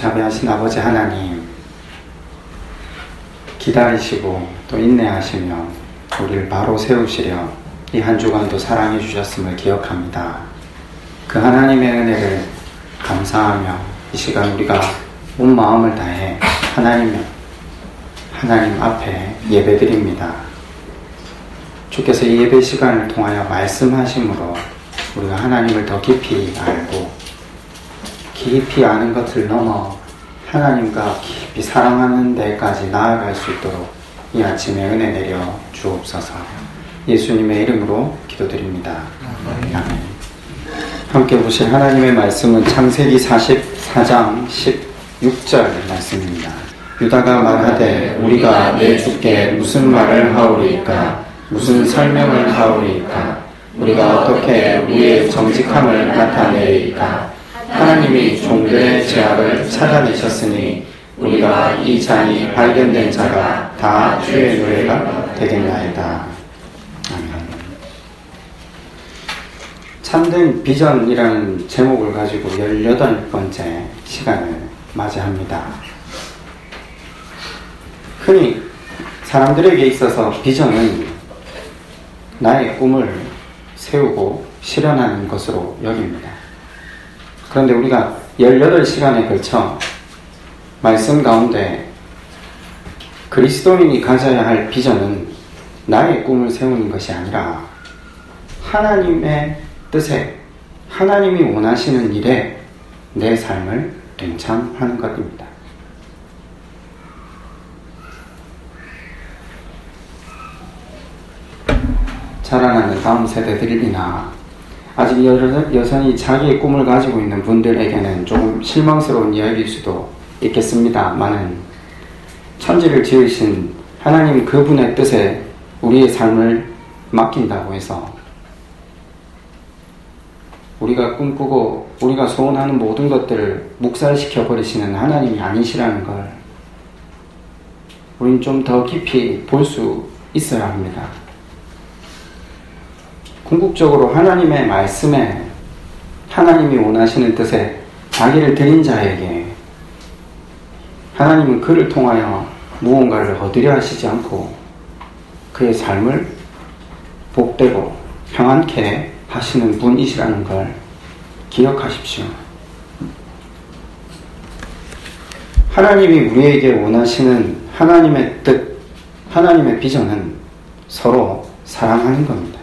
자비하신 아버지 하나님, 기다리시고 또 인내하시며 우리를 바로 세우시려 이 한 주간도 사랑해 주셨음을 기억합니다. 그 하나님의 은혜를 감사하며 이 시간 우리가 온 마음을 다해 하나님 앞에 예배드립니다. 주께서 이 예배 시간을 통하여 말씀하심으로 우리가 하나님을 더 깊이 알고 깊이 아는 것을 넘어 하나님과 깊이 사랑하는 데까지 나아갈 수 있도록 이 아침에 은혜 내려 주옵소서. 예수님의 이름으로 기도드립니다. 아멘. 함께 보실 하나님의 말씀은 창세기 44장 16절 말씀입니다. 유다가 말하되 우리가 내 주께 무슨 말을 하오리이까? 무슨 설명을 하오리이까? 우리가 어떻게 우리의 정직함을 나타내리이까? 하나님이 종들의 죄악을 찾아내셨으니 우리가 이 잔이 발견된 자가 다 주의 노예가 되겠나이다. 아멘. 참된 비전이라는 제목을 가지고 18번째 시간을 맞이합니다. 흔히 사람들에게 있어서 비전은 나의 꿈을 세우고 실현하는 것으로 여깁니다. 그런데 우리가 18시간에 걸쳐 말씀 가운데 그리스도인이 가져야 할 비전은 나의 꿈을 세우는 것이 아니라 하나님의 뜻에, 하나님이 원하시는 일에 내 삶을 동참하는 것입니다. 자라나는 다음 세대들이나 아직 여전히 자기의 꿈을 가지고 있는 분들에게는 조금 실망스러운 이야기일 수도 있겠습니다만은 천지를 지으신 하나님 그분의 뜻에 우리의 삶을 맡긴다고 해서 우리가 꿈꾸고 우리가 소원하는 모든 것들을 묵살시켜 버리시는 하나님이 아니시라는 걸 우린 좀 더 깊이 볼 수 있어야 합니다. 궁극적으로 하나님의 말씀에, 하나님이 원하시는 뜻에 자기를 드린 자에게 하나님은 그를 통하여 무언가를 얻으려 하시지 않고 그의 삶을 복되고 평안케 하시는 분이시라는 걸 기억하십시오. 하나님이 우리에게 원하시는 하나님의 뜻, 하나님의 비전은 서로 사랑하는 겁니다.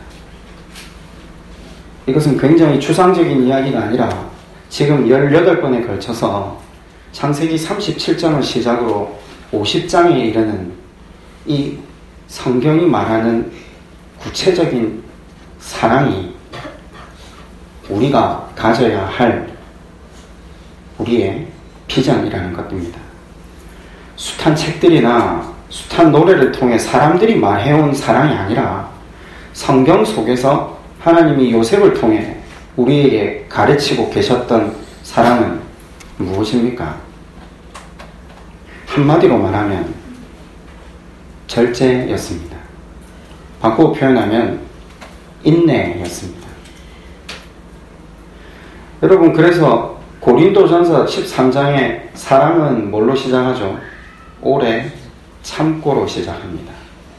이것은 굉장히 추상적인 이야기가 아니라 지금 18번에 걸쳐서 창세기 37장을 시작으로 50장에 이르는 이 성경이 말하는 구체적인 사랑이 우리가 가져야 할 우리의 비전이라는 것입니다. 숱한 책들이나 숱한 노래를 통해 사람들이 말해온 사랑이 아니라 성경 속에서 하나님이 요셉을 통해 우리에게 가르치고 계셨던 사랑은 무엇입니까? 한마디로 말하면 절제였습니다. 바꾸어 표현하면 인내였습니다. 여러분, 그래서 고린도전서 13장의 사랑은 뭘로 시작하죠? 오래 참고로 시작합니다.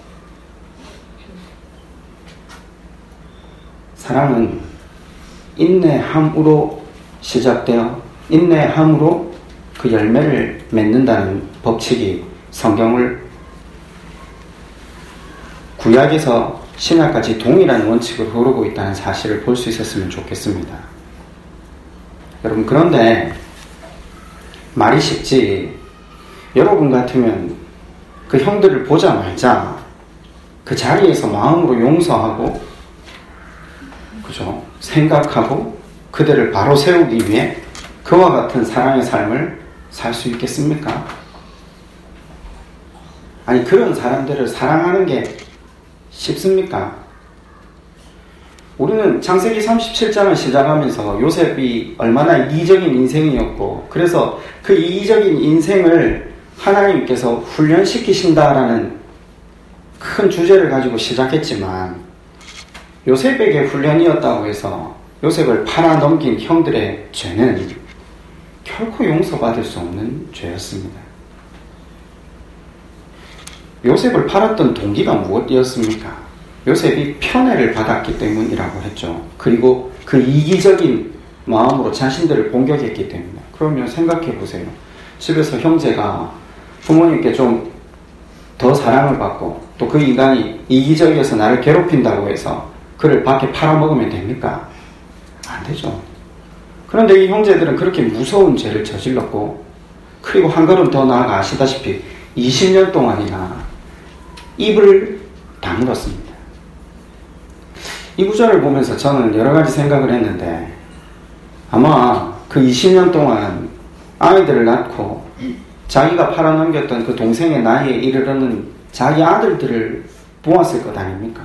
사랑은 인내함으로 시작되어 인내함으로 그 열매를 맺는다는 법칙이 성경을 구약에서 신약까지 동일한 원칙으로 흐르고 있다는 사실을 볼 수 있었으면 좋겠습니다. 여러분, 그런데 말이 쉽지 여러분 같으면 그 형들을 보자마자 그 자리에서 마음으로 용서하고 그죠? 생각하고 그들을 바로 세우기 위해 그와 같은 사랑의 삶을 살 수 있겠습니까? 아니, 그런 사람들을 사랑하는 게 쉽습니까? 우리는 창세기 37장을 시작하면서 요셉이 얼마나 이기적인 인생이었고, 그래서 그 이기적인 인생을 하나님께서 훈련시키신다라는 큰 주제를 가지고 시작했지만, 요셉에게 훈련이었다고 해서 요셉을 팔아넘긴 형들의 죄는 결코 용서받을 수 없는 죄였습니다. 요셉을 팔았던 동기가 무엇이었습니까? 요셉이 편애를 받았기 때문이라고 했죠. 그리고 그 이기적인 마음으로 자신들을 공격했기 때문에. 그러면 생각해 보세요. 집에서 형제가 부모님께 좀 더 사랑을 받고 또 그 인간이 이기적이어서 나를 괴롭힌다고 해서 그를 밖에 팔아먹으면 됩니까? 안 되죠. 그런데 이 형제들은 그렇게 무서운 죄를 저질렀고, 그리고 한 걸음 더 나아가 아시다시피 20년 동안이나 입을 다물었습니다. 이 구절을 보면서 저는 여러 가지 생각을 했는데, 아마 그 20년 동안 아이들을 낳고 자기가 팔아넘겼던 그 동생의 나이에 이르르는 자기 아들들을 보았을 것 아닙니까?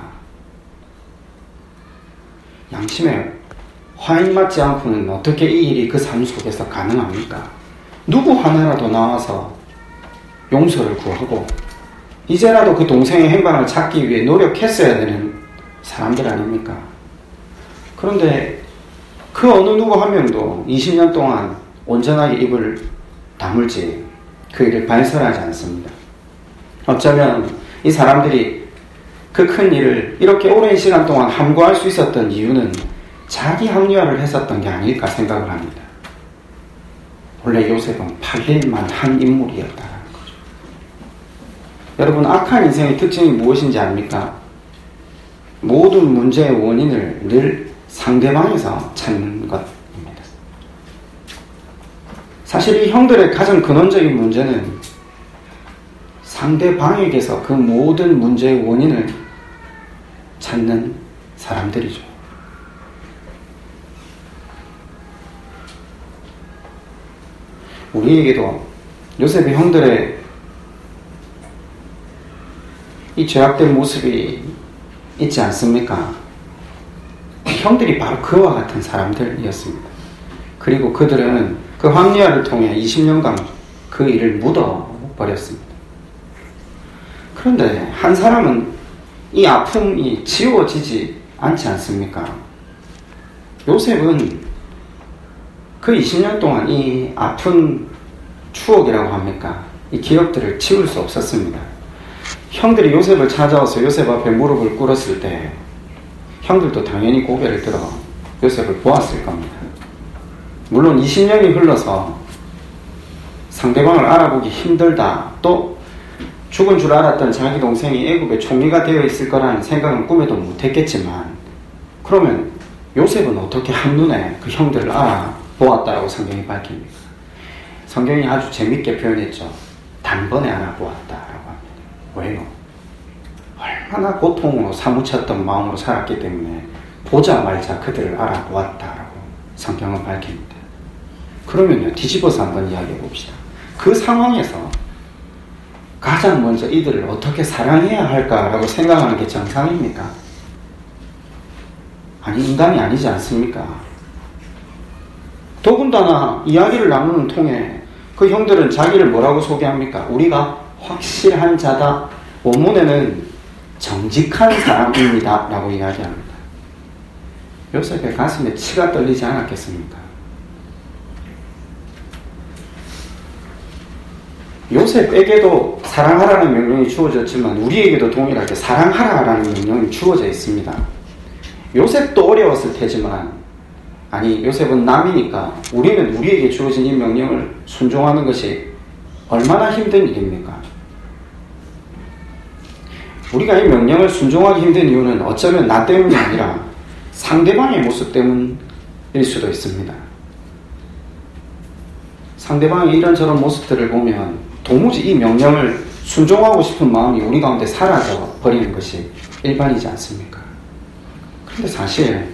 양심에 화인 맞지 않고는 어떻게 이 일이 그 삶 속에서 가능합니까? 누구 하나라도 나와서 용서를 구하고 이제라도 그 동생의 행방을 찾기 위해 노력했어야 되는 사람들 아닙니까? 그런데 그 어느 누구 한 명도 20년 동안 온전하게 입을 다물지 그 일을 발설하지 않습니다. 어쩌면 이 사람들이 그 큰 일을 이렇게 오랜 시간 동안 함구할 수 있었던 이유는 자기 합리화를 했었던 게 아닐까 생각을 합니다. 원래 요셉은 팔릴만 한 인물이었다는 거죠. 여러분, 악한 인생의 특징이 무엇인지 압니까? 모든 문제의 원인을 늘 상대방에서 찾는 것입니다. 사실 이 형들의 가장 근원적인 문제는 상대방에게서 그 모든 문제의 원인을 찾는 사람들이죠. 우리에게도 요셉의 형들의 이 죄악된 모습이 있지 않습니까? 형들이 바로 그와 같은 사람들이었습니다. 그리고 그들은 그 합리화를 통해 20년간 그 일을 묻어버렸습니다. 그런데 한 사람은 이 아픔이 지워지지 않지 않습니까? 요셉은 그 20년 동안 이 아픈 추억이라고 합니까? 이 기억들을 지울 수 없었습니다. 형들이 요셉을 찾아와서 요셉 앞에 무릎을 꿇었을 때 형들도 당연히 고개를 들어 요셉을 보았을 겁니다. 물론 20년이 흘러서 상대방을 알아보기 힘들다, 또 죽은 줄 알았던 자기 동생이 애굽의 총리가 되어 있을 거라는 생각은 꿈에도 못했겠지만, 그러면 요셉은 어떻게 한눈에 그 형들을 알아보았다라고 성경이 밝힙니까? 성경이 아주 재밌게 표현했죠. 단번에 알아보았다라고 합니다. 왜요? 얼마나 고통으로 사무쳤던 마음으로 살았기 때문에 보자마자 그들을 알아보았다라고 성경은 밝힙니다. 그러면요, 뒤집어서 한번 이야기해 봅시다. 그 상황에서 가장 먼저 이들을 어떻게 사랑해야 할까라고 생각하는 게 정상입니까? 아니, 인간이 아니지 않습니까? 더군다나 이야기를 나누는 통에 그 형들은 자기를 뭐라고 소개합니까? 우리가 확실한 자다. 원문에는 정직한 사람입니다 라고 이야기합니다. 요셉의 가슴에 치가 떨리지 않았겠습니까? 요셉에게도 사랑하라는 명령이 주어졌지만 우리에게도 동일하게 사랑하라는 명령이 주어져 있습니다. 요셉도 어려웠을 테지만, 아니, 요셉은 남이니까 우리는 우리에게 주어진 이 명령을 순종하는 것이 얼마나 힘든 일입니까? 우리가 이 명령을 순종하기 힘든 이유는 어쩌면 나 때문이 아니라 상대방의 모습 때문일 수도 있습니다. 상대방의 이런저런 모습들을 보면 도무지 이 명령을 순종하고 싶은 마음이 우리 가운데 사라져 버리는 것이 일반이지 않습니까? 그런데 사실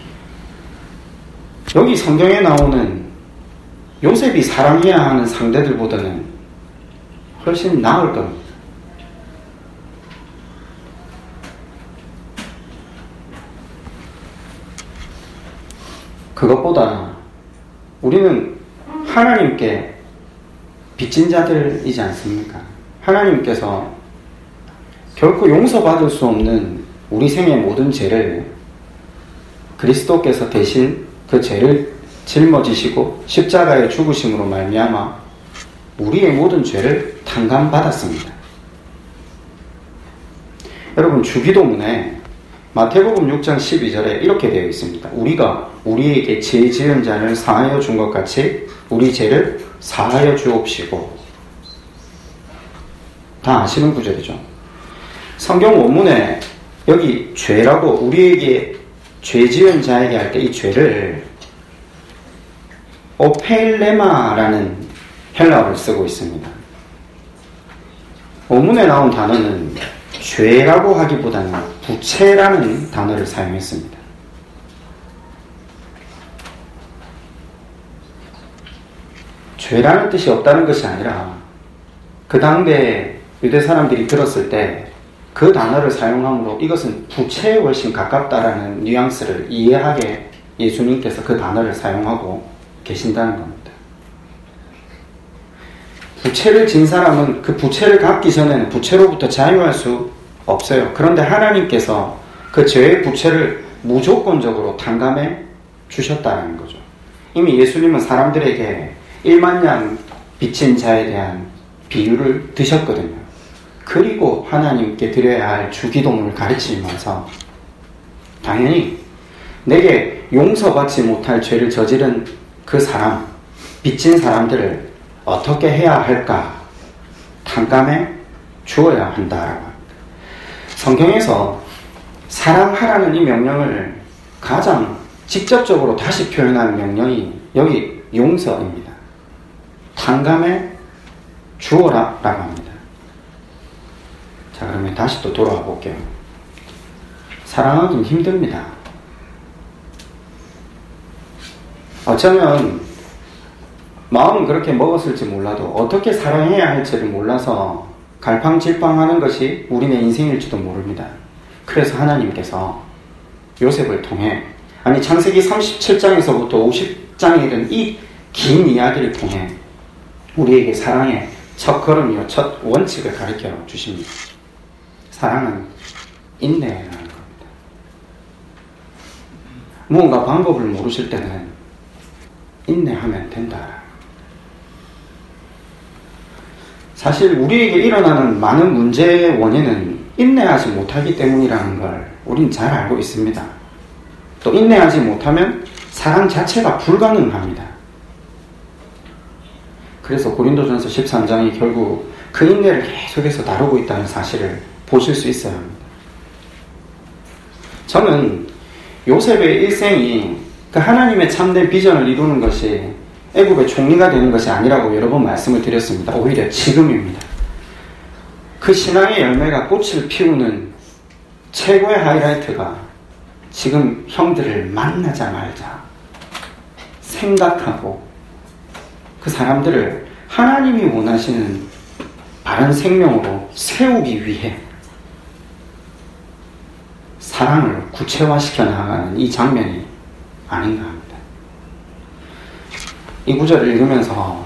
여기 성경에 나오는 요셉이 사랑해야 하는 상대들보다는 훨씬 나을 겁니다. 그것보다 우리는 하나님께 빚진 자들이지 않습니까? 하나님께서 결코 용서받을 수 없는 우리 생의 모든 죄를 그리스도께서 대신 그 죄를 짊어지시고 십자가의 죽으심으로 말미암아 우리의 모든 죄를 탕감받았습니다. 여러분, 주기도문에 마태복음 6장 12절에 이렇게 되어 있습니다. 우리가 우리에게 죄 지은 자를 사하여 준 것 같이 우리 죄를 사하여 주옵시고. 다 아시는 구절이죠. 성경 원문에 여기 죄라고 우리에게 죄 지은 자에게 할 때 이 죄를 오페일레마라는 헬라어를 쓰고 있습니다. 원문에 나온 단어는 죄라고 하기보다는 부채라는 단어를 사용했습니다. 죄라는 뜻이 없다는 것이 아니라 그 당대 유대 사람들이 들었을 때 그 단어를 사용함으로 이것은 부채에 훨씬 가깝다라는 뉘앙스를 이해하게 예수님께서 그 단어를 사용하고 계신다는 겁니다. 부채를 진 사람은 그 부채를 갚기 전에는 부채로부터 자유할 수 없어요. 그런데 하나님께서 그 죄의 부채를 무조건적으로 탕감해 주셨다는 거죠. 이미 예수님은 사람들에게 1만 양 빚진 자에 대한 비유를 드셨거든요. 그리고 하나님께 드려야 할 주기도문을 가르치면서 당연히 내게 용서받지 못할 죄를 저지른 그 사람, 빚진 사람들을 어떻게 해야 할까 탕감해 주어야 한다라고 합니다. 성경에서 사랑하라는 이 명령을 가장 직접적으로 다시 표현하는 명령이 여기 용서입니다. 탕감해 주어라 라고 합니다. 자, 그러면 다시 또 돌아와 볼게요. 사랑하긴 힘듭니다. 어쩌면 마음은 그렇게 먹었을지 몰라도 어떻게 사랑해야 할지를 몰라서 갈팡질팡하는 것이 우리네 인생일지도 모릅니다. 그래서 하나님께서 요셉을 통해, 아니 창세기 37장에서부터 50장에 이른 이 긴 이야기를 통해 우리에게 사랑의 첫 걸음이요 첫 원칙을 가르쳐 주십니다. 사랑은 인내라는 겁니다. 무언가 방법을 모르실 때는 인내하면 된다. 사실 우리에게 일어나는 많은 문제의 원인은 인내하지 못하기 때문이라는 걸 우린 잘 알고 있습니다. 또 인내하지 못하면 사랑 자체가 불가능합니다. 그래서 고린도전서 13장이 결국 그 인내를 계속해서 다루고 있다는 사실을 보실 수 있어야 합니다. 저는 요셉의 일생이 그 하나님의 참된 비전을 이루는 것이 애굽의 총리가 되는 것이 아니라고 여러 번 말씀을 드렸습니다. 오히려 지금입니다. 그 신앙의 열매가 꽃을 피우는 최고의 하이라이트가 지금 형들을 만나자마자 생각하고 그 사람들을 하나님이 원하시는 바른 생명으로 세우기 위해 사랑을 구체화시켜 나가는 이 장면이 아닌가 합니다. 이 구절을 읽으면서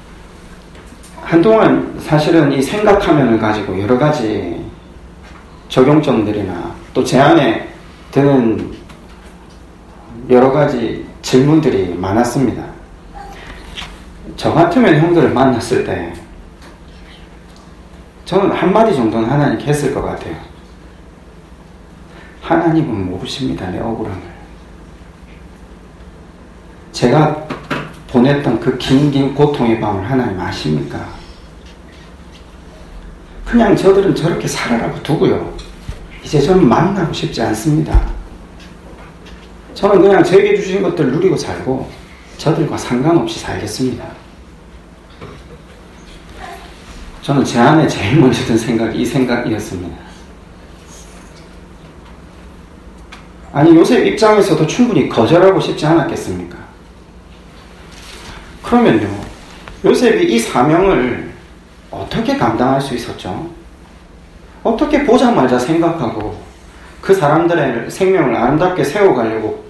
한동안 사실은 이 생각하면을 가지고 여러 가지 적용점들이나 또 제 안에 드는 여러 가지 질문들이 많았습니다. 저 같으면 형들을 만났을 때 저는 한마디 정도는 하나님께 했을 것 같아요. 하나님은 모르십니다, 내 억울함을. 제가 보냈던 그 긴 고통의 밤을 하나님 아십니까? 그냥 저들은 저렇게 살아라고 두고요. 이제 저는 만나고 싶지 않습니다. 저는 그냥 저에게 주신 것들 누리고 살고 저들과 상관없이 살겠습니다. 저는 제 안에 제일 먼저 든 생각이 이 생각이었습니다. 아니 요셉 입장에서도 충분히 거절하고 싶지 않았겠습니까? 그러면요, 요셉이 이 사명을 어떻게 감당할 수 있었죠? 어떻게 보자마자 생각하고 그 사람들의 생명을 아름답게 세워가려고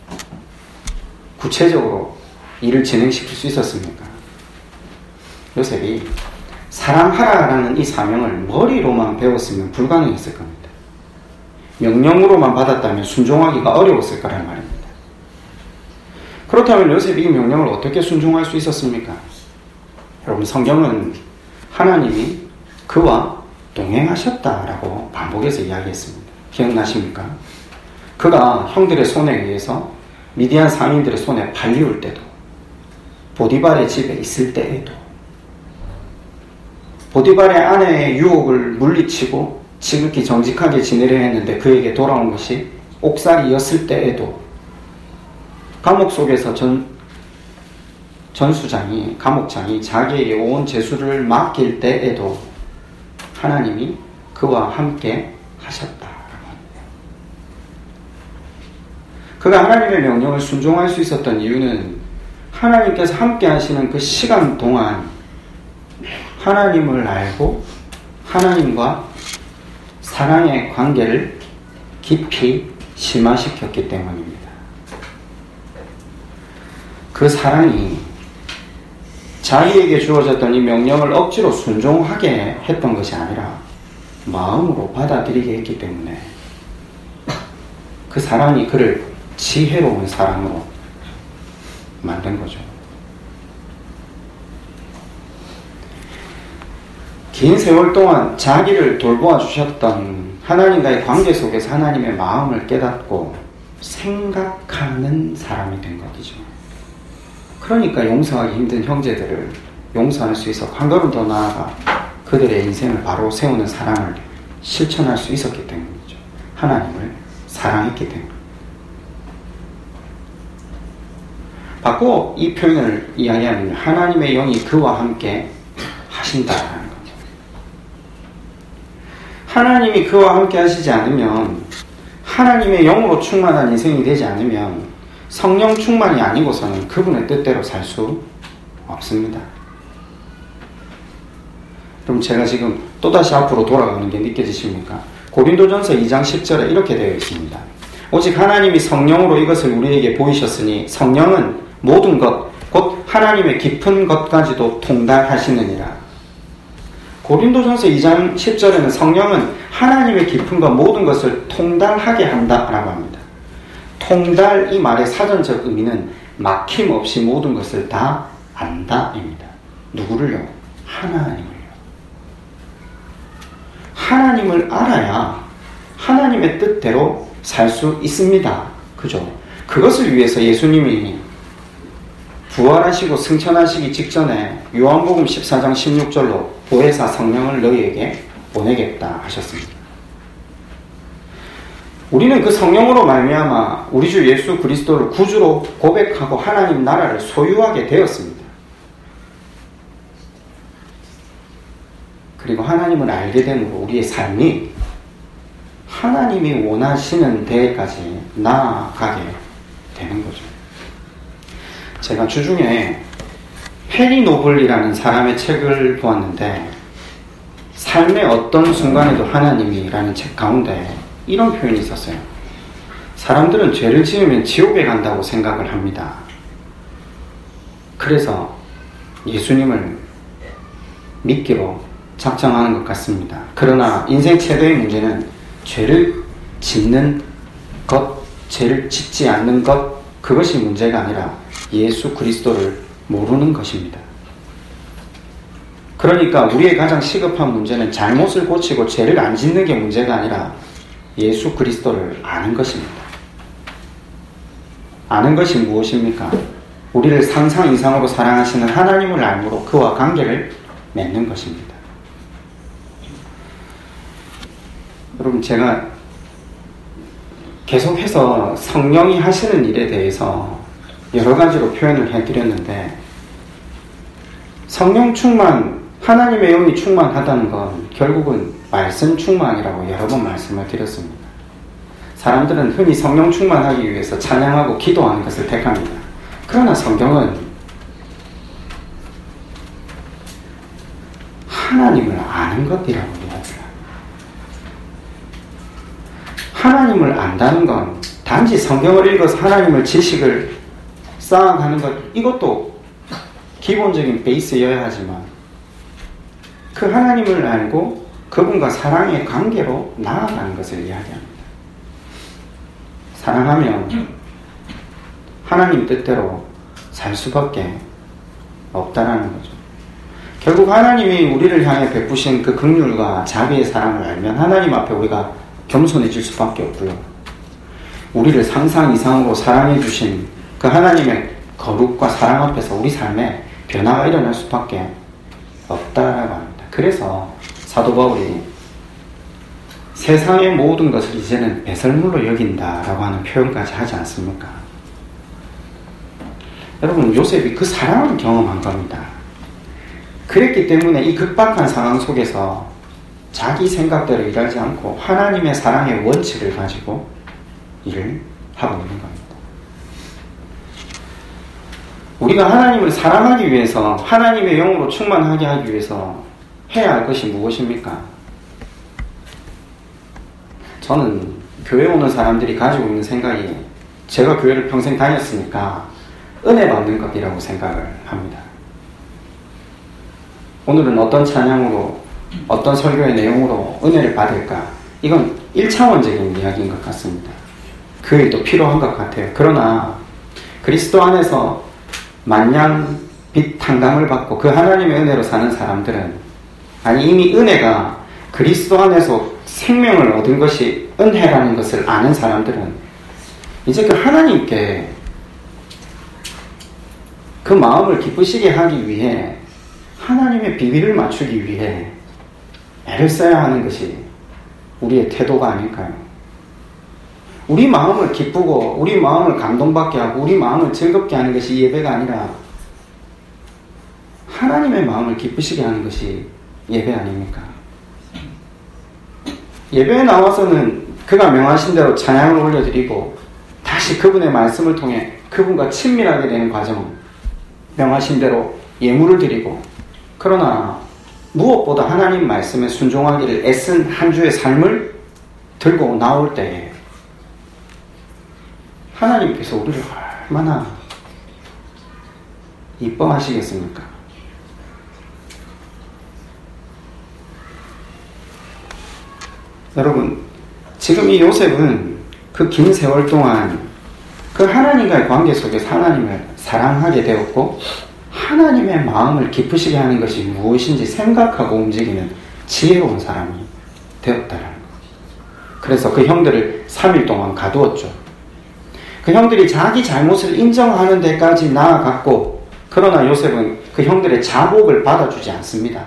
구체적으로 일을 진행시킬 수 있었습니까? 요셉이 사랑하라라는 이 사명을 머리로만 배웠으면 불가능했을 겁니다. 명령으로만 받았다면 순종하기가 어려웠을 거란 말입니다. 그렇다면 요셉이 이 명령을 어떻게 순종할 수 있었습니까? 여러분, 성경은 하나님이 그와 동행하셨다라고 반복해서 이야기했습니다. 기억나십니까? 그가 형들의 손에 의해서 미디안 상인들의 손에 팔리울 때도, 보디발의 집에 있을 때에도, 보디발의 아내의 유혹을 물리치고 지극히 정직하게 지내려 했는데 그에게 돌아온 것이 옥살이였을 때에도, 감옥 속에서 감옥장이 자기에게 온 죄수를 맡길 때에도 하나님이 그와 함께 하셨다. 그가 하나님의 명령을 순종할 수 있었던 이유는 하나님께서 함께 하시는 그 시간 동안 하나님을 알고 하나님과 사랑의 관계를 깊이 심화시켰기 때문입니다. 그 사랑이 자기에게 주어졌던 이 명령을 억지로 순종하게 했던 것이 아니라 마음으로 받아들이게 했기 때문에 그 사랑이 그를 지혜로운 사랑으로 만든 거죠. 긴 세월 동안 자기를 돌보아 주셨던 하나님과의 관계 속에서 하나님의 마음을 깨닫고 생각하는 사람이 된 것이죠. 그러니까 용서하기 힘든 형제들을 용서할 수 있어 한 걸음 더 나아가 그들의 인생을 바로 세우는 사랑을 실천할 수 있었기 때문이죠. 하나님을 사랑했기 때문에. 바꿔 이 표현을 이야기하면 하나님의 영이 그와 함께 하신다라는 거죠. 하나님이 그와 함께 하시지 않으면, 하나님의 영으로 충만한 인생이 되지 않으면 성령 충만이 아니고서는 그분의 뜻대로 살 수 없습니다. 그럼 제가 지금 또다시 앞으로 돌아가는 게 느껴지십니까? 고린도전서 2장 10절에 이렇게 되어 있습니다. 오직 하나님이 성령으로 이것을 우리에게 보이셨으니 성령은 모든 것, 곧 하나님의 깊은 것까지도 통달하시느니라. 고린도전서 2장 10절에는 성령은 하나님의 깊은 것, 모든 것을 통달하게 한다라고 합니다. 통달, 이 말의 사전적 의미는 막힘없이 모든 것을 다 안다입니다. 누구를요? 하나님을요. 하나님을 알아야 하나님의 뜻대로 살 수 있습니다. 그죠? 그것을 위해서 예수님이 부활하시고 승천하시기 직전에 요한복음 14장 16절로 보혜사 성령을 너희에게 보내겠다 하셨습니다. 우리는 그 성령으로 말미암아 우리 주 예수 그리스도를 구주로 고백하고 하나님 나라를 소유하게 되었습니다. 그리고 하나님을 알게 됨으로 우리의 삶이 하나님이 원하시는 데까지 나아가게 되는 거죠. 제가 주중에 페리 노블이라는 사람의 책을 보았는데, 삶의 어떤 순간에도 하나님이라는 책 가운데 이런 표현이 있었어요. 사람들은 죄를 지으면 지옥에 간다고 생각을 합니다. 그래서 예수님을 믿기로 작정하는 것 같습니다. 그러나 인생 최대의 문제는 죄를 짓는 것, 죄를 짓지 않는 것, 그것이 문제가 아니라 예수 그리스도를 모르는 것입니다. 그러니까 우리의 가장 시급한 문제는 잘못을 고치고 죄를 안 짓는 게 문제가 아니라 예수 그리스도를 아는 것입니다. 아는 것이 무엇입니까? 우리를 상상 이상으로 사랑하시는 하나님을 알므로 그와 관계를 맺는 것입니다. 여러분, 제가 계속해서 성령이 하시는 일에 대해서 여러 가지로 표현을 해드렸는데, 성령 충만, 하나님의 영이 충만하다는 건 결국은 말씀 충만이라고 여러 번 말씀을 드렸습니다. 사람들은 흔히 성령 충만하기 위해서 찬양하고 기도하는 것을 택합니다. 그러나 성경은 하나님을 아는 것이라고 이야기합니다. 하나님을 안다는 건 단지 성경을 읽어서 하나님을 지식을 쌓아가는 것, 이것도 기본적인 베이스여야 하지만 그 하나님을 알고 그분과 사랑의 관계로 나아가는 것을 이야기합니다. 사랑하면 하나님 뜻대로 살 수밖에 없다라는 거죠. 결국 하나님이 우리를 향해 베푸신 그 긍휼과 자비의 사랑을 알면 하나님 앞에 우리가 겸손해질 수밖에 없고요. 우리를 상상 이상으로 사랑해 주신 그 하나님의 거룩과 사랑 앞에서 우리 삶에 변화가 일어날 수밖에 없다라고 합니다. 그래서 사도 바울이 세상의 모든 것을 이제는 배설물로 여긴다라고 하는 표현까지 하지 않습니까? 여러분, 요셉이 그 사랑을 경험한 겁니다. 그랬기 때문에 이 급박한 상황 속에서 자기 생각대로 일하지 않고 하나님의 사랑의 원칙을 가지고 일을 하고 있는 겁니다. 우리가 하나님을 사랑하기 위해서, 하나님의 영으로 충만하게 하기 위해서 해야 할 것이 무엇입니까? 저는 교회 오는 사람들이 가지고 있는 생각이, 제가 교회를 평생 다녔으니까 은혜 받는 것이라고 생각을 합니다. 오늘은 어떤 찬양으로, 어떤 설교의 내용으로 은혜를 받을까? 이건 1차원적인 이야기인 것 같습니다. 그 일도 필요한 것 같아요. 그러나 그리스도 안에서 만냥 빛 탕감을 받고 그 하나님의 은혜로 사는 사람들은, 아니 이미 은혜가 그리스도 안에서 생명을 얻은 것이 은혜라는 것을 아는 사람들은 이제 그 하나님께 그 마음을 기쁘시게 하기 위해, 하나님의 비밀을 맞추기 위해 애를 써야 하는 것이 우리의 태도가 아닐까요? 우리 마음을 기쁘고 우리 마음을 감동받게 하고 우리 마음을 즐겁게 하는 것이 예배가 아니라 하나님의 마음을 기쁘시게 하는 것이 예배 아닙니까? 예배에 나와서는 그가 명하신 대로 찬양을 올려드리고 다시 그분의 말씀을 통해 그분과 친밀하게 되는 과정, 명하신 대로 예물을 드리고, 그러나 무엇보다 하나님 말씀에 순종하기를 애쓴 한 주의 삶을 들고 나올 때에 하나님께서 우리를 얼마나 이뻐하시겠습니까? 여러분, 지금 이 요셉은 그 긴 세월 동안 그 하나님과의 관계 속에서 하나님을 사랑하게 되었고, 하나님의 마음을 기쁘시게 하는 것이 무엇인지 생각하고 움직이는 지혜로운 사람이 되었다라는 것. 그래서 그 형들을 3일 동안 가두었죠. 그 형들이 자기 잘못을 인정하는 데까지 나아갔고, 그러나 요셉은 그 형들의 자복을 받아주지 않습니다.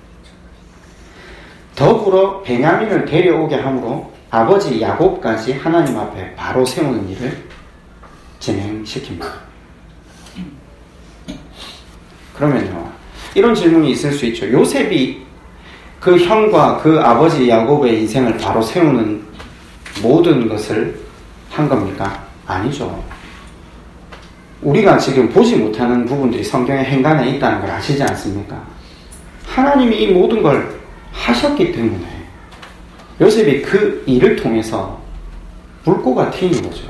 더불어 베냐민을 데려오게 함으로 아버지 야곱까지 하나님 앞에 바로 세우는 일을 진행시킵니다. 그러면요, 이런 질문이 있을 수 있죠. 요셉이 그 형과 그 아버지 야곱의 인생을 바로 세우는 모든 것을 한 겁니까? 아니죠. 우리가 지금 보지 못하는 부분들이 성경의 행간에 있다는 걸 아시지 않습니까? 하나님이 이 모든 걸 하셨기 때문에 요셉이 그 일을 통해서 물꼬가 트이는 거죠.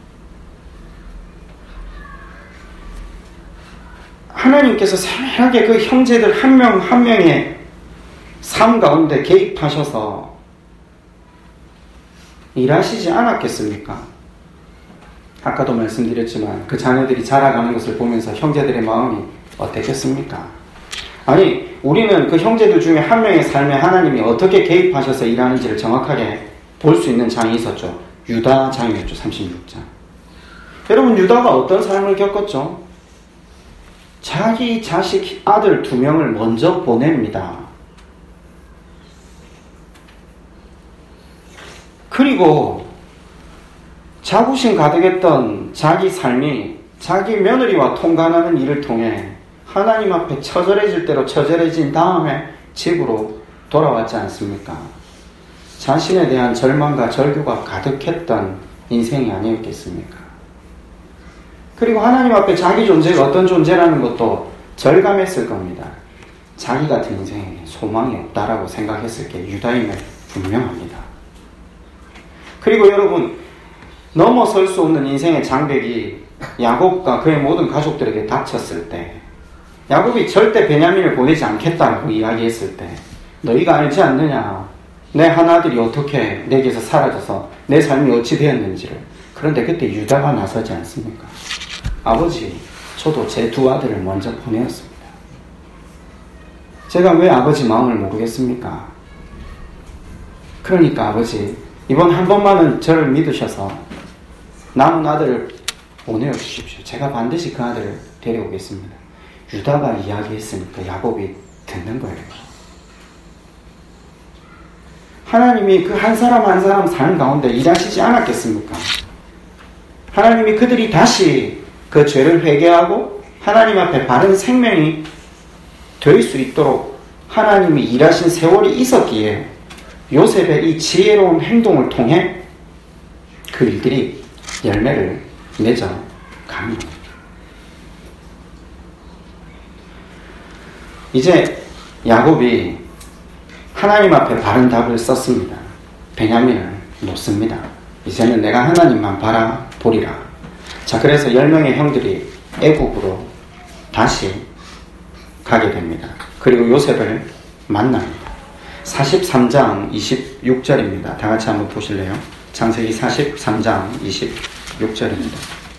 하나님께서 세밀하게 그 형제들 한 명 한 명의 삶 가운데 개입하셔서 일하시지 않았겠습니까? 아까도 말씀드렸지만 그 자녀들이 자라가는 것을 보면서 형제들의 마음이 어땠겠습니까? 아니, 우리는 그 형제들 중에 한 명의 삶에 하나님이 어떻게 개입하셔서 일하는지를 정확하게 볼 수 있는 장이 있었죠. 유다 장이었죠. 36장. 여러분, 유다가 어떤 삶을 겪었죠? 자기 자식 아들 2명을 먼저 보냅니다. 그리고 자부심 가득했던 자기 삶이 자기 며느리와 통관하는 일을 통해 하나님 앞에 처절해질 대로 처절해진 다음에 집으로 돌아왔지 않습니까? 자신에 대한 절망과 절규가 가득했던 인생이 아니었겠습니까? 그리고 하나님 앞에 자기 존재가 어떤 존재라는 것도 절감했을 겁니다. 자기 같은 인생에 소망이 없다라고 생각했을 게 유다임을 분명합니다. 그리고 여러분, 넘어설 수 없는 인생의 장벽이 야곱과 그의 모든 가족들에게 닥쳤을 때, 야곱이 절대 베냐민을 보내지 않겠다고 이야기했을 때, 너희가 알지 않느냐, 내 한 아들이 어떻게 내게서 사라져서 내 삶이 어찌 되었는지를. 그런데 그때 유다가 나서지 않습니까? 아버지, 저도 제 두 아들을 먼저 보내었습니다. 제가 왜 아버지 마음을 모르겠습니까? 그러니까 아버지, 이번 한 번만은 저를 믿으셔서 남은 아들을 보내어 주십시오. 제가 반드시 그 아들을 데려오겠습니다. 유다가 이야기했으니까 야곱이 듣는 거예요. 하나님이 그 한 사람 한 사람 사는 가운데 일하시지 않았겠습니까? 하나님이 그들이 다시 그 죄를 회개하고 하나님 앞에 바른 생명이 될 수 있도록 하나님이 일하신 세월이 있었기에 요셉의 이 지혜로운 행동을 통해 그 일들이 열매를 맺어가는 겁니다. 이제 야곱이 하나님 앞에 바른 답을 썼습니다. 베냐민을 놓습니다. 이제는 내가 하나님만 바라보리라. 자, 그래서 10명의 형들이 애굽으로 다시 가게 됩니다. 그리고 요셉을 만납니다. 43장 26절입니다. 다 같이 한번 보실래요? 창세기 43장 26절입니다.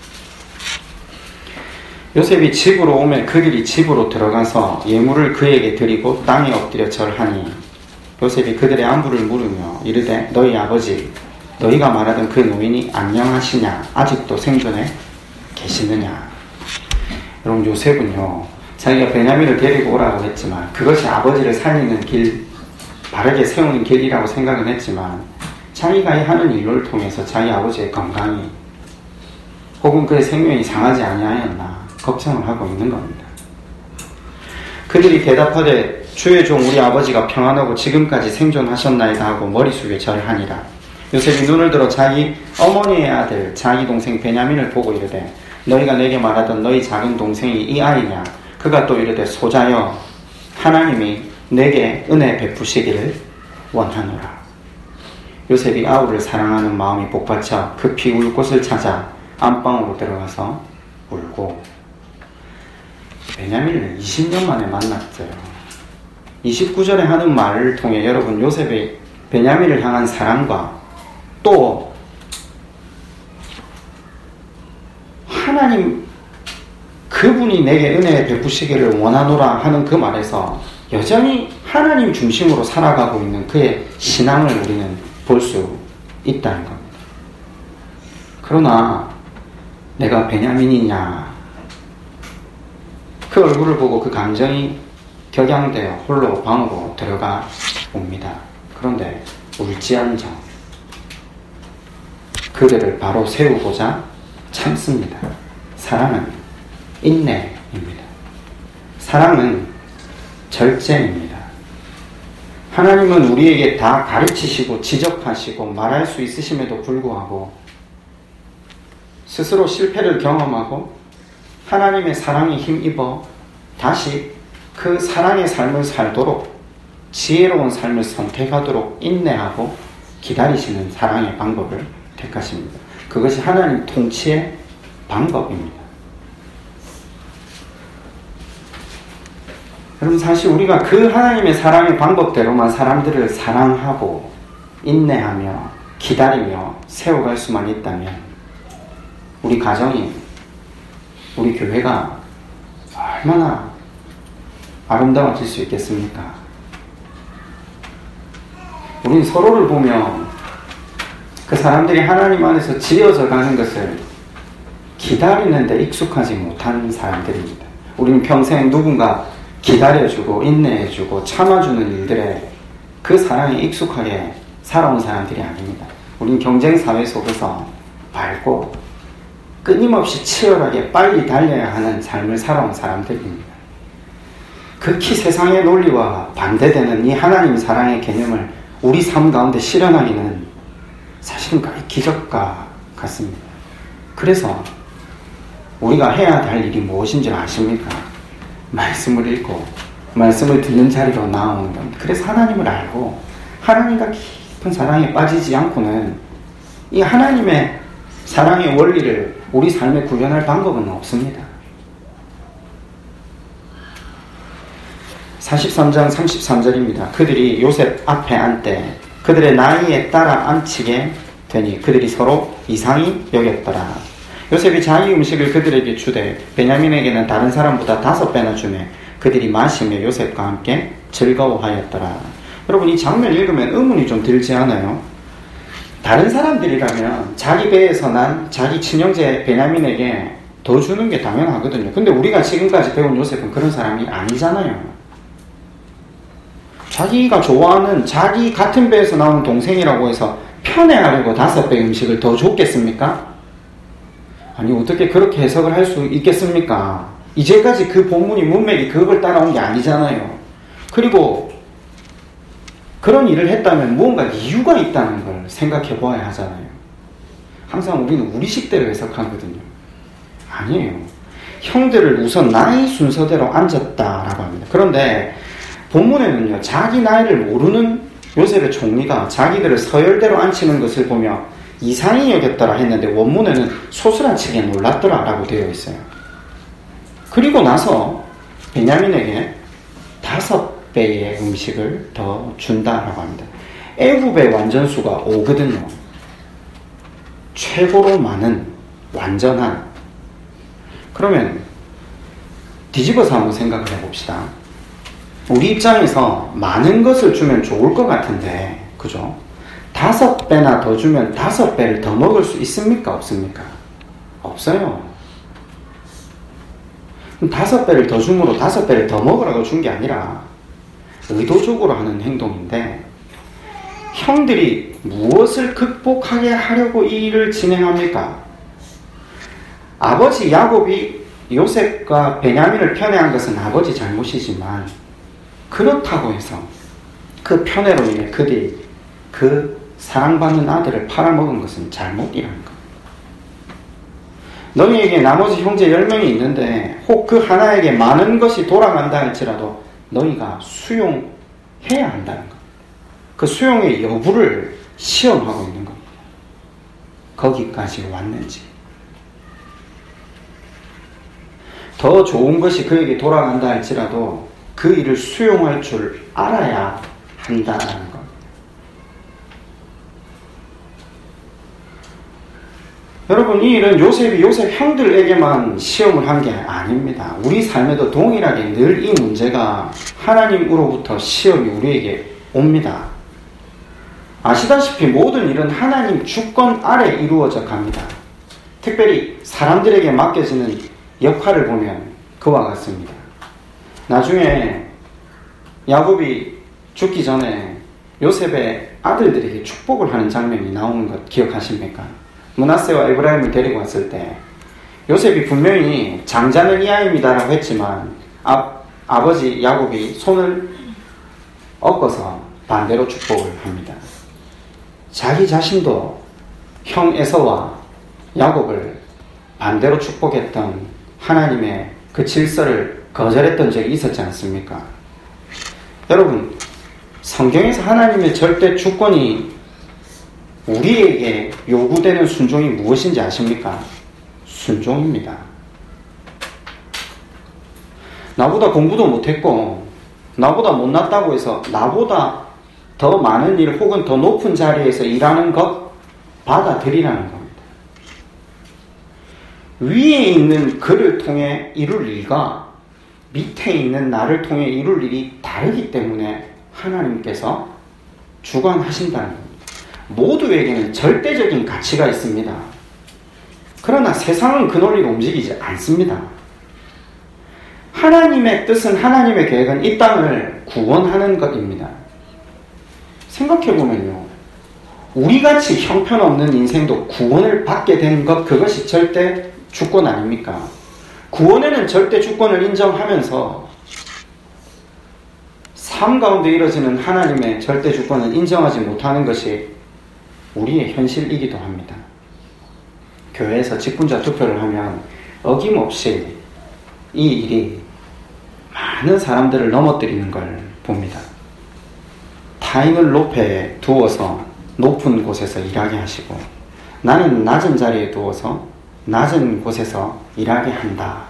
요셉이 집으로 오매 그들이 집으로 들어가서 예물을 그에게 드리고 땅에 엎드려 절하니 요셉이 그들의 안부를 물으며 이르되 너희 아버지 너희가 말하던 그 노인이 안녕하시냐? 아직도 생존해 계시느냐? 여러분, 요셉은요, 자기가 베냐민을 데리고 오라고 했지만 그것이 아버지를 살리는 길, 바르게 세우는 길이라고 생각은 했지만 자기가 하는 일을 통해서 자기 아버지의 건강이 혹은 그의 생명이 상하지 아니하였나 걱정을 하고 있는 겁니다. 그들이 대답하되 주의 종 우리 아버지가 평안하고 지금까지 생존하셨나이다 하고 머리 숙여 절하니라. 요셉이 눈을 들어 자기 어머니의 아들 자기 동생 베냐민을 보고 이르되 너희가 내게 말하던 너희 작은 동생이 이 아이냐? 그가 또 이르되 소자여 하나님이 내게 은혜 베푸시기를 원하노라. 요셉이 아우를 사랑하는 마음이 복받쳐 급히 울 곳을 찾아 안방으로 들어가서 울고, 베냐민을 20년 만에 만났어요. 29절에 하는 말을 통해 여러분, 요셉의 베냐민을 향한 사랑과 또 하나님 그분이 내게 은혜 베푸시기를 원하노라 하는 그 말에서 여전히 하나님 중심으로 살아가고 있는 그의 신앙을 우리는 볼 수 있다는 겁니다. 그러나 내가 베냐민이냐, 그 얼굴을 보고 그 감정이 격양되어 홀로 방으로 들어가 옵니다. 그런데 울지언정 그들을 바로 세우고자 참습니다. 사랑은 인내입니다. 사랑은 절제입니다. 하나님은 우리에게 다 가르치시고 지적하시고 말할 수 있으심에도 불구하고 스스로 실패를 경험하고 하나님의 사랑에 힘입어 다시 그 사랑의 삶을 살도록 지혜로운 삶을 선택하도록 인내하고 기다리시는 사랑의 방법을 택하십니다. 그것이 하나님 통치의 방법입니다. 여러분, 사실 우리가 그 하나님의 사랑의 방법대로만 사람들을 사랑하고 인내하며 기다리며 세워갈 수만 있다면 우리 가정이, 우리 교회가 얼마나 아름다워질 수 있겠습니까? 우리는 서로를 보며 그 사람들이 하나님 안에서 지어져 가는 것을 기다리는데 익숙하지 못한 사람들입니다. 우리는 평생 누군가 기다려주고 인내해주고 참아주는 일들에 그 사랑에 익숙하게 살아온 사람들이 아닙니다. 우리는 경쟁사회 속에서 밝고 끊임없이 치열하게 빨리 달려야 하는 삶을 살아온 사람들입니다. 극히 세상의 논리와 반대되는 이 하나님 사랑의 개념을 우리 삶 가운데 실현하기는 사실은 거의 기적과 같습니다. 그래서 우리가 해야 할 일이 무엇인지 아십니까? 말씀을 읽고 말씀을 듣는 자리로 나오는 겁니다. 그래서 하나님을 알고 하나님과 깊은 사랑에 빠지지 않고는 이 하나님의 사랑의 원리를 우리 삶에 구현할 방법은 없습니다. 43장 33절입니다. 그들이 요셉 앞에 앉되 그들의 나이에 따라 앉히게 되니 그들이 서로 이상히 여겼더라. 요셉이 자기 음식을 그들에게 주되 베냐민에게는 다른 사람보다 5배나 주매 그들이 마시며 요셉과 함께 즐거워하였더라. 여러분, 이 장면 읽으면 의문이 좀 들지 않아요? 다른 사람들이라면 자기 배에서 난 자기 친형제 베냐민에게 더 주는 게 당연하거든요. 근데 우리가 지금까지 배운 요셉은 그런 사람이 아니잖아요. 자기가 좋아하는 자기 같은 배에서 나오는 동생이라고 해서 편애하려고 5배 음식을 더 줬겠습니까? 아니, 어떻게 그렇게 해석을 할 수 있겠습니까? 이제까지 그 본문이 문맥이 그걸 따라온 게 아니잖아요. 그리고 그런 일을 했다면 무언가 이유가 있다는 걸 생각해 보아야 하잖아요. 항상 우리는 우리 식대로 해석하거든요. 아니에요. 형들을 우선 나이 순서대로 앉았다라고 합니다. 그런데 본문에는요, 자기 나이를 모르는 요셉의 총리가 자기들을 서열대로 앉히는 것을 보며 이상히 여겼더라 했는데 원문에는 소스란 측에 놀랐더라 라고 되어 있어요. 그리고 나서 베냐민에게 5배의 음식을 더 준다라고 합니다. 애굽의 완전수가 5거든요. 최고로 많은, 완전한. 그러면 뒤집어서 한번 생각을 해봅시다. 우리 입장에서 많은 것을 주면 좋을 것 같은데, 그죠? 5배나 더 주면 5배를 더 먹을 수 있습니까? 없습니까? 없어요. 5배를 더 줌으로 5배를 더 먹으라고 준 게 아니라 의도적으로 하는 행동인데, 형들이 무엇을 극복하게 하려고 이 일을 진행합니까? 아버지 야곱이 요셉과 베냐민을 편애한 것은 아버지 잘못이지만 그렇다고 해서 그 편애로 인해 그들이 그 사랑받는 아들을 팔아먹은 것은 잘못이라는 겁니다. 너희에게 나머지 형제 10명이 있는데 혹 그 하나에게 많은 것이 돌아간다 할지라도 너희가 수용해야 한다는 것. 그 수용의 여부를 시험하고 있는 겁니다. 거기까지 왔는지. 더 좋은 것이 그에게 돌아간다 할지라도 그 일을 수용할 줄 알아야 한다는 것. 여러분, 이 일은 요셉이 요셉 형들에게만 시험을 한 게 아닙니다. 우리 삶에도 동일하게 늘 이 문제가 하나님으로부터 시험이 우리에게 옵니다. 아시다시피 모든 일은 하나님 주권 아래 이루어져 갑니다. 특별히 사람들에게 맡겨지는 역할을 보면 그와 같습니다. 나중에 야곱이 죽기 전에 요셉의 아들들에게 축복을 하는 장면이 나오는 것 기억하십니까? 므낫세와 에브라임을 데리고 왔을 때 요셉이 분명히 장자는 이 아이입니다라고 했지만 아버지 야곱이 손을 얹어서 반대로 축복을 합니다. 자기 자신도 형 에서와 야곱을 반대로 축복했던 하나님의 그 질서를 거절했던 적이 있었지 않습니까? 여러분, 성경에서 하나님의 절대 주권이 우리에게 요구되는 순종이 무엇인지 아십니까? 순종입니다. 나보다 공부도 못했고 나보다 못났다고 해서 나보다 더 많은 일 혹은 더 높은 자리에서 일하는 것 받아들이라는 겁니다. 위에 있는 그를 통해 이룰 일과 밑에 있는 나를 통해 이룰 일이 다르기 때문에 하나님께서 주관하신다는 겁니다. 모두에게는 절대적인 가치가 있습니다. 그러나 세상은 그 논리로 움직이지 않습니다. 하나님의 뜻은, 하나님의 계획은 이 땅을 구원하는 것입니다. 생각해보면요, 우리같이 형편없는 인생도 구원을 받게 된 것, 그것이 절대 주권 아닙니까? 구원에는 절대 주권을 인정하면서 삶 가운데 이루어지는 하나님의 절대 주권을 인정하지 못하는 것이 우리의 현실이기도 합니다. 교회에서 직분자 투표를 하면 어김없이 이 일이 많은 사람들을 넘어뜨리는 걸 봅니다. 타인을 높에 두어서 높은 곳에서 일하게 하시고 나는 낮은 자리에 두어서 낮은 곳에서 일하게 한다.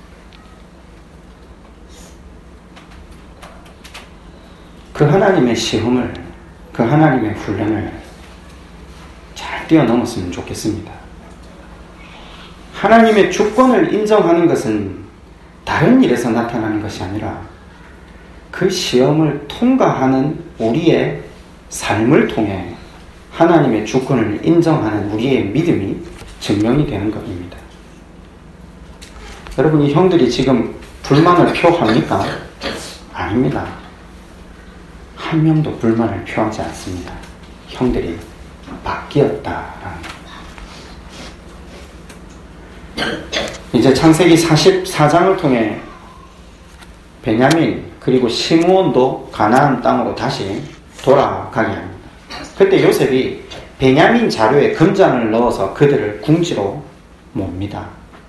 그 하나님의 시험을, 그 하나님의 훈련을 잘 뛰어넘었으면 좋겠습니다. 하나님의 주권을 인정하는 것은 다른 일에서 나타나는 것이 아니라 그 시험을 통과하는 우리의 삶을 통해 하나님의 주권을 인정하는 우리의 믿음이 증명이 되는 것입니다. 여러분, 이 형들이 지금 불만을 표합니까? 아닙니다. 한 명도 불만을 표하지 않습니다. 형들이 바뀌었다라는 것. 이제 창세기 44장을 통해 베냐민 그리고 시므온도 가나안 땅으로 다시 돌아가게 합니다. 그때 요셉이 베냐민 자료에 금잔을 넣어서 그들을 궁지로 몹니다.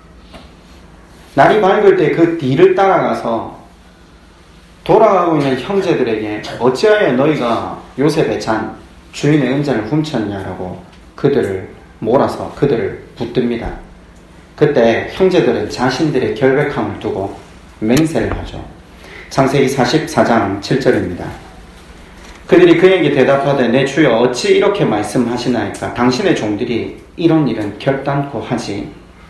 날이 밝을 때 그 뒤를 따라가서 돌아가고 있는 형제들에게 어찌하여 너희가 요셉의 잔, 주인의 은잔을 훔쳤냐라고 그들을 몰아서 그들을 붙듭니다. 그때 형제들은 자신들의 결백함을 두고 맹세를 하죠. 창세기 44장 7절입니다. 그들이 그에게 대답하되 내 주여 어찌 이렇게 말씀하시나이까? 당신의 종들이 이런 일은 결단코 하지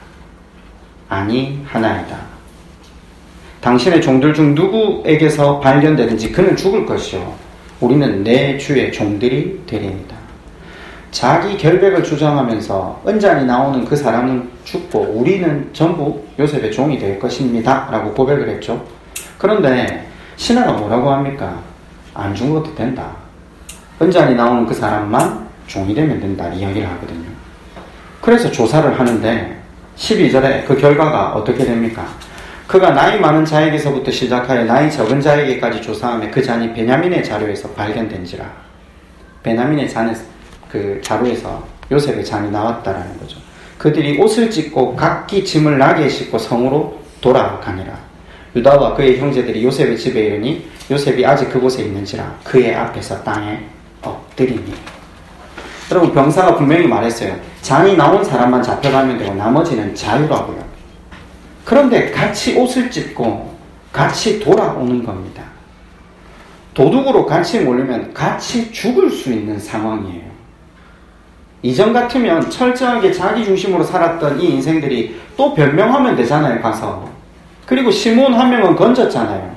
아니하나이다. 당신의 종들 중 누구에게서 발견되든지 그는 죽을 것이요 우리는 내 주의 종들이 되리이다. 자기 결백을 주장하면서 은잔이 나오는 그 사람은 죽고 우리는 전부 요셉의 종이 될 것입니다 라고 고백을 했죠. 그런데 신하가 뭐라고 합니까? 안 죽어도 된다. 은잔이 나오는 그 사람만 종이 되면 된다 이야기를 하거든요. 그래서 조사를 하는데 12절에 그 결과가 어떻게 됩니까? 그가 나이 많은 자에게서부터 시작하여 나이 적은 자에게까지 조사하며 그 잔이 베냐민의 자료에서 발견된지라. 베냐민의 그 자료에서 요셉의 잔이 나왔다라는 거죠. 그들이 옷을 찢고 각기 짐을 나귀에 싣고 성으로 돌아가니라. 유다와 그의 형제들이 요셉의 집에 이르니 요셉이 아직 그곳에 있는지라 그의 앞에서 땅에 엎드리니. 여러분, 병사가 분명히 말했어요. 잔이 나온 사람만 잡혀가면 되고 나머지는 자유라고요. 그런데 같이 옷을 찢고 같이 돌아오는 겁니다. 도둑으로 같이 몰리면 같이 죽을 수 있는 상황이에요. 이전 같으면 철저하게 자기 중심으로 살았던 이 인생들이 또 변명하면 되잖아요, 가서. 그리고 시므온 한 명은 건졌잖아요.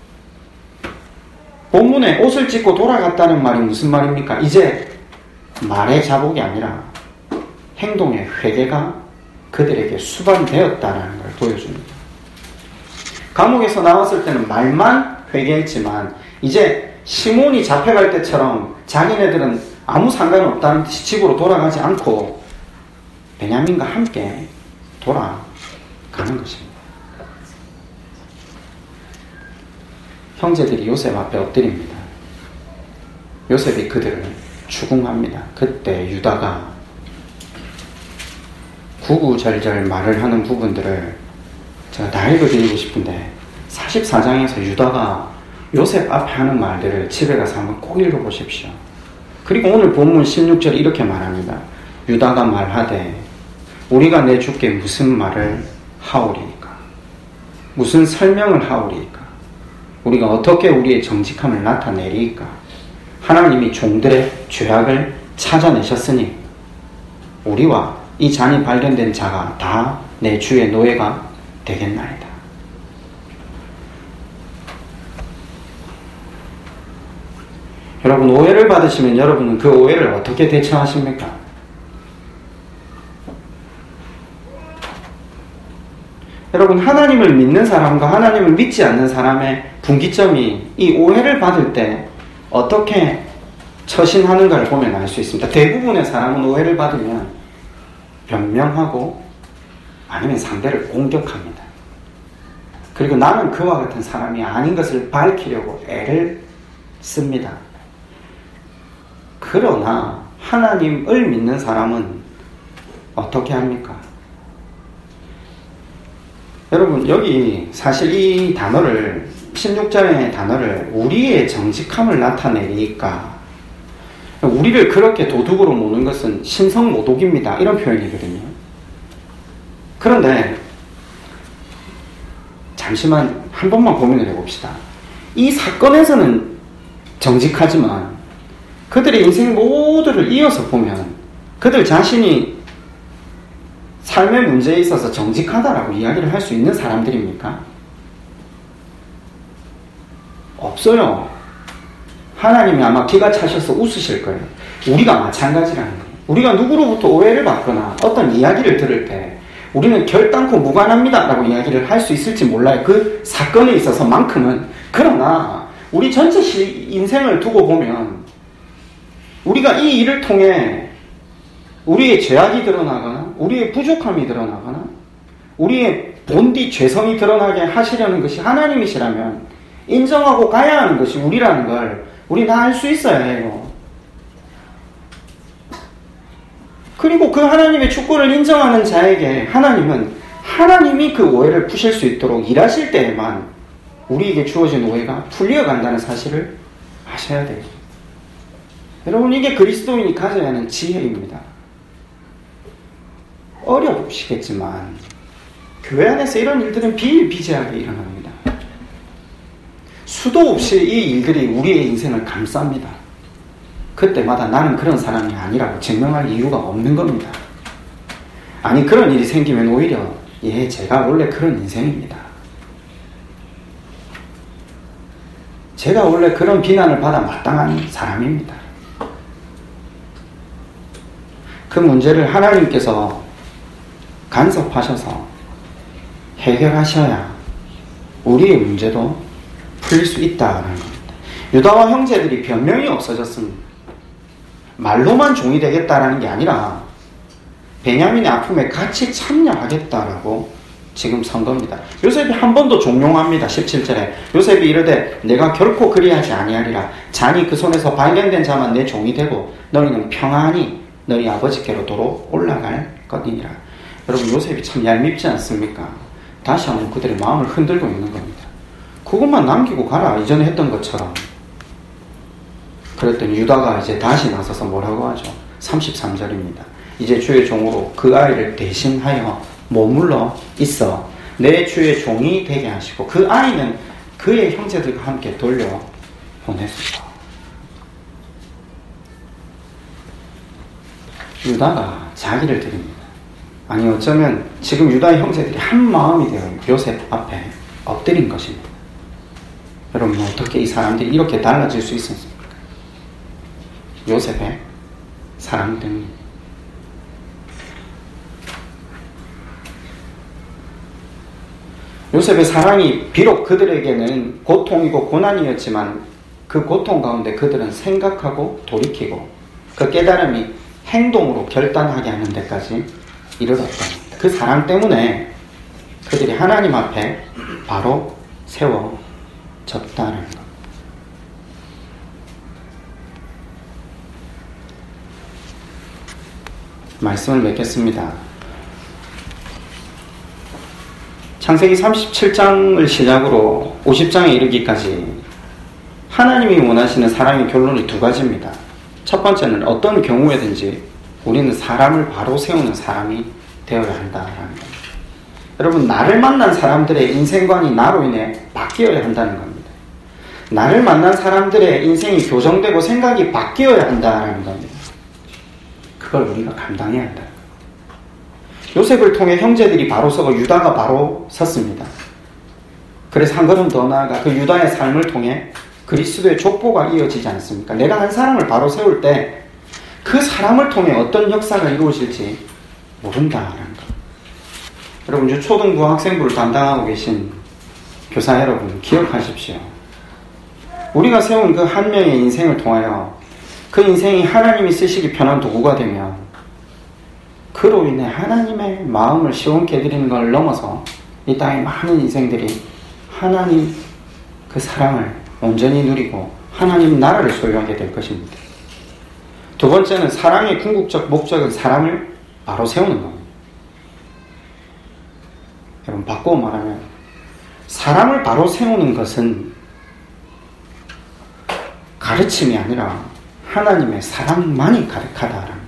본문에 옷을 찢고 돌아갔다는 말이 무슨 말입니까? 이제 말의 자복이 아니라 행동의 회개가 그들에게 수반되었다는 걸 보여줍니다. 감옥에서 나왔을 때는 말만 회개했지만 이제 시몬이 잡혀갈 때처럼 자기네들은 아무 상관없다는 듯이 집으로 돌아가지 않고 베냐민과 함께 돌아가는 것입니다. 형제들이 요셉 앞에 엎드립니다. 요셉이 그들을 추궁합니다. 그때 유다가 구구절절 말을 하는 부분들을 제가 다 읽어드리고 싶은데 44장에서 유다가 요셉 앞에 하는 말들을 집에 가서 한번 꼭 읽어보십시오. 그리고 오늘 본문 16절에 이렇게 말합니다. 유다가 말하되 우리가 내 주께 무슨 말을 하오리이까? 무슨 설명을 하오리이까? 우리가 어떻게 우리의 정직함을 나타내리이까? 하나님이 종들의 죄악을 찾아내셨으니 우리와 이 잔이 발견된 자가 다 내 주의 노예가 되겠나이다. 여러분, 오해를 받으시면 여러분은 그 오해를 어떻게 대처하십니까? 여러분, 하나님을 믿는 사람과 하나님을 믿지 않는 사람의 분기점이 이 오해를 받을 때 어떻게 처신하는가를 보면 알 수 있습니다. 대부분의 사람은 오해를 받으면 변명하고 아니면 상대를 공격합니다. 그리고 나는 그와 같은 사람이 아닌 것을 밝히려고 애를 씁니다. 그러나 하나님을 믿는 사람은 어떻게 합니까? 여러분, 여기 사실 이 단어를 16절의 단어를 우리의 정직함을 나타내니까 우리를 그렇게 도둑으로 모는 것은 신성모독입니다. 이런 표현이거든요. 그런데 잠시만 한 번만 고민을 해봅시다. 이 사건에서는 정직하지만 그들의 인생 모두를 이어서 보면 그들 자신이 삶의 문제에 있어서 정직하다라고 이야기를 할 수 있는 사람들입니까? 없어요. 하나님이 아마 기가 차셔서 웃으실 거예요. 우리가 마찬가지라는 거예요. 우리가 누구로부터 오해를 받거나 어떤 이야기를 들을 때 우리는 결단코 무관합니다 라고 이야기를 할 수 있을지 몰라요. 그 사건에 있어서만큼은. 그러나 우리 전체 인생을 두고 보면 우리가 이 일을 통해 우리의 죄악이 드러나거나 우리의 부족함이 드러나거나 우리의 본디 죄성이 드러나게 하시려는 것이 하나님이시라면 인정하고 가야 하는 것이 우리라는 걸 우리 다 알 수 있어야 해요. 그리고 그 하나님의 주권을 인정하는 자에게 하나님은 하나님이 그 오해를 푸실 수 있도록 일하실 때에만 우리에게 주어진 오해가 풀려 간다는 사실을 아셔야 돼요. 여러분, 이게 그리스도인이 가져야 하는 지혜입니다. 어려우시겠지만 교회 안에서 이런 일들은 비일비재하게 일어납니다. 수도 없이 이 일들이 우리의 인생을 감쌉니다. 그때마다 나는 그런 사람이 아니라고 증명할 이유가 없는 겁니다. 아니, 그런 일이 생기면 오히려 제가 원래 그런 인생입니다. 제가 원래 그런 비난을 받아 마땅한 사람입니다. 그 문제를 하나님께서 간섭하셔서 해결하셔야 우리의 문제도 풀릴 수 있다는 겁니다. 유다와 형제들이 변명이 없어졌습니다. 말로만 종이 되겠다라는 게 아니라 베냐민의 아픔에 같이 참여하겠다라고 지금 선 겁니다. 요셉이 한 번 더 종용합니다. 17절에 요셉이 이르되 내가 결코 그리하지 아니하리라. 잔이 그 손에서 발견된 자만 내 종이 되고 너희는 평안히 너희 아버지께로 도로 올라갈 것이니라. 여러분, 요셉이 참 얄밉지 않습니까? 다시 한번 그들의 마음을 흔들고 있는 겁니다. 그것만 남기고 가라, 이전에 했던 것처럼. 그랬더니 유다가 이제 다시 나서서 뭐라고 하죠? 33절입니다. 이제 주의 종으로 그 아이를 대신하여 머물러 있어 내 주의 종이 되게 하시고 그 아이는 그의 형제들과 함께 돌려 보내소서. 유다가 자기를 드립니다. 아니, 어쩌면 지금 유다의 형제들이 한 마음이 되어 요셉 앞에 엎드린 것입니다. 여러분, 어떻게 이 사람들이 이렇게 달라질 수 있었습니까? 요셉의 사랑 때문입니다. 요셉의 사랑이 비록 그들에게는 고통이고 고난이었지만 그 고통 가운데 그들은 생각하고 돌이키고 그 깨달음이 행동으로 결단하게 하는 데까지 이르렀다. 그 사랑 때문에 그들이 하나님 앞에 바로 세워졌다는 것. 말씀을 맺겠습니다. 창세기 37장을 시작으로 50장에 이르기까지 하나님이 원하시는 사랑의 결론이 두 가지입니다. 첫 번째는 어떤 경우에든지 우리는 사람을 바로 세우는 사람이 되어야 한다라는 겁니다. 여러분, 나를 만난 사람들의 인생관이 나로 인해 바뀌어야 한다는 겁니다. 나를 만난 사람들의 인생이 교정되고 생각이 바뀌어야 한다는 겁니다. 그걸 우리가 감당해야 한다. 요셉을 통해 형제들이 바로 서고 유다가 바로 섰습니다. 그래서 한 걸음 더 나아가 그 유다의 삶을 통해 그리스도의 족보가 이어지지 않습니까? 내가 한 사람을 바로 세울 때 그 사람을 통해 어떤 역사가 이루어질지 모른다는 것. 여러분, 유초등부 학생부를 담당하고 계신 교사 여러분, 기억하십시오. 우리가 세운 그 한 명의 인생을 통하여 그 인생이 하나님이 쓰시기 편한 도구가 되면 그로 인해 하나님의 마음을 시원케 해드리는 걸 넘어서 이 땅의 많은 인생들이 하나님 그 사랑을 온전히 누리고 하나님 나라를 소유하게 될 것입니다. 두 번째는 사랑의 궁극적 목적은 사람을 바로 세우는 겁니다. 여러분, 바꾸어 말하면 사람을 바로 세우는 것은 가르침이 아니라 하나님의 사랑만이 가득하다라는 것.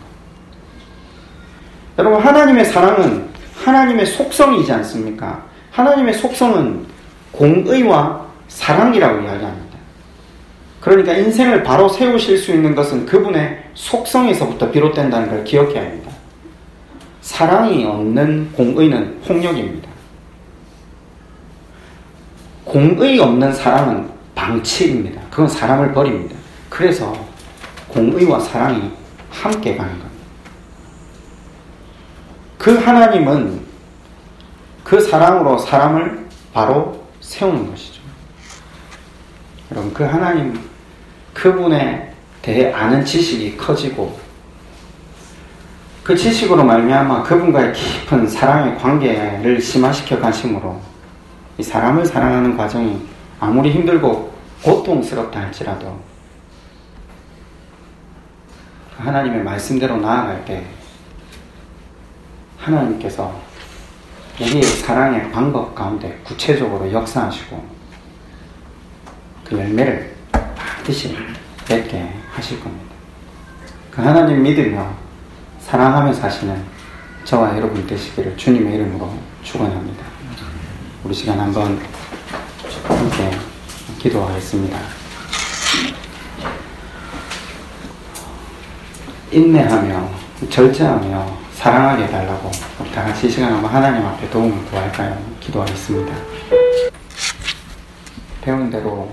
여러분, 하나님의 사랑은 하나님의 속성이지 않습니까? 하나님의 속성은 공의와 사랑이라고 이야기합니다. 그러니까 인생을 바로 세우실 수 있는 것은 그분의 속성에서부터 비롯된다는 걸 기억해야 합니다. 사랑이 없는 공의는 폭력입니다. 공의 없는 사랑은 방치입니다. 그건 사람을 버립니다. 그래서 공의와 사랑이 함께 가는 겁니다. 그 하나님은 그 사랑으로 사람을 바로 세우는 것이죠. 여러분, 그 하나님, 그분에 대해 아는 지식이 커지고 그 지식으로 말미암아 그분과의 깊은 사랑의 관계를 심화시켜 가심으로 이 사람을 사랑하는 과정이 아무리 힘들고 고통스럽다 할지라도 하나님의 말씀대로 나아갈 때 하나님께서 우리의 사랑의 방법 가운데 구체적으로 역사하시고 그 열매를 반드시 맺게 하실 겁니다. 그 하나님 믿으며 사랑하며 사시는 저와 여러분 되시기를 주님의 이름으로 축원합니다. 우리 시간 한번 함께 기도하겠습니다. 인내하며 절제하며 사랑하게 해달라고 우리 다 같이 이 시간 한번 하나님 앞에 도움을 구할까요? 기도하겠습니다. 배운 대로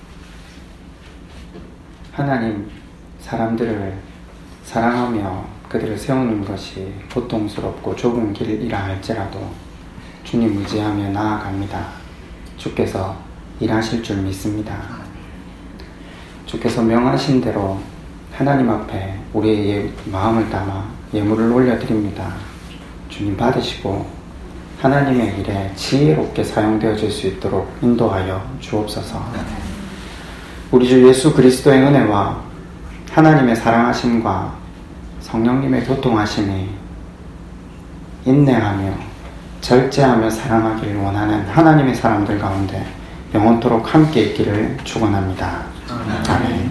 하나님, 사람들을 사랑하며 그들을 세우는 것이 고통스럽고 좁은 길이라 할지라도 주님 의지하며 나아갑니다. 주께서 일하실 줄 믿습니다. 주께서 명하신 대로 하나님 앞에 우리의 마음을 담아 예물을 올려드립니다. 주님 받으시고 하나님의 일에 지혜롭게 사용되어질 수 있도록 인도하여 주옵소서. 우리 주 예수 그리스도의 은혜와 하나님의 사랑하심과 성령님의 교통하심이 인내하며 절제하며 사랑하기를 원하는 하나님의 사람들 가운데 영원토록 함께 있기를 축원합니다. 아멘.